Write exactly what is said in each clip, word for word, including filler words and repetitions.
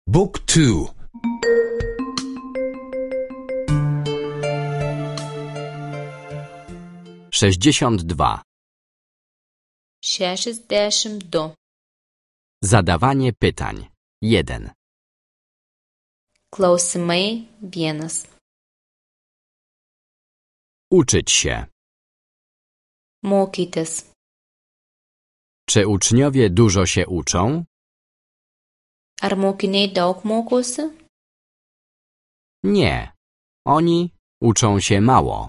Book two. sześćdziesiąt dwa. Šešiasdešimt du. Zadawanie pytań. jeden. Klausimai vienas. Uczyć się. Mokytis. Czy uczniowie dużo się uczą? Ar mokiniai daug mokosi? Nie. Oni uczą się mało.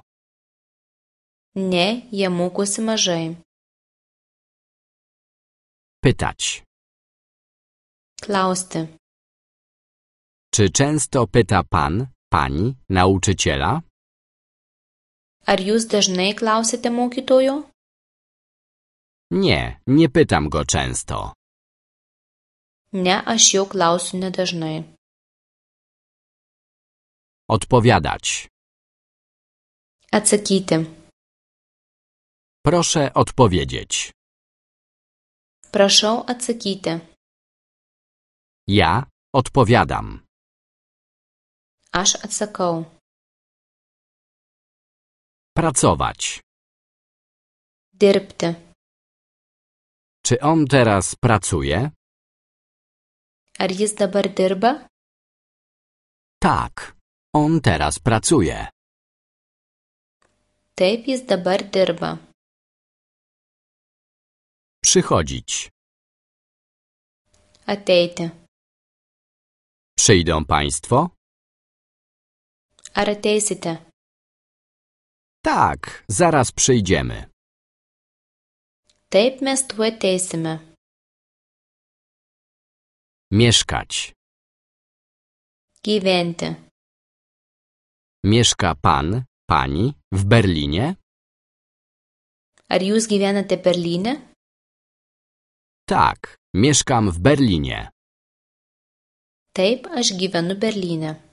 Ne, jie mokosi mažai. Pytać. Klausti. Czy często pyta pan, pani, nauczyciela? Ar jūs dažnai klausite mokytojo? Nie, nie pytam go często. Ne, aš jo klausiu nedažnai. Odpowiadać. Atsakyti. Proszę odpowiedzieć. Prašau atsakyti. Ja odpowiadam. Aš atsakau. Pracować. Dirbti. Czy on teraz pracuje? Ar jis dabar dirba? Tak, on teraz pracuje. Taip, jis dabar dirba. Przychodzić. Ateiti. Przyjdą państwo? Ar ateisite? Tak, zaraz przyjdziemy. Taip, mes tuoj ateisime. Mieszkać. Gyventi. Mieszka pan, pani w Berlinie? Ar jūs gyvenate Berlyne? Tak, mieszkam w Berlinie. Taip, aš gyvenu Berlyne.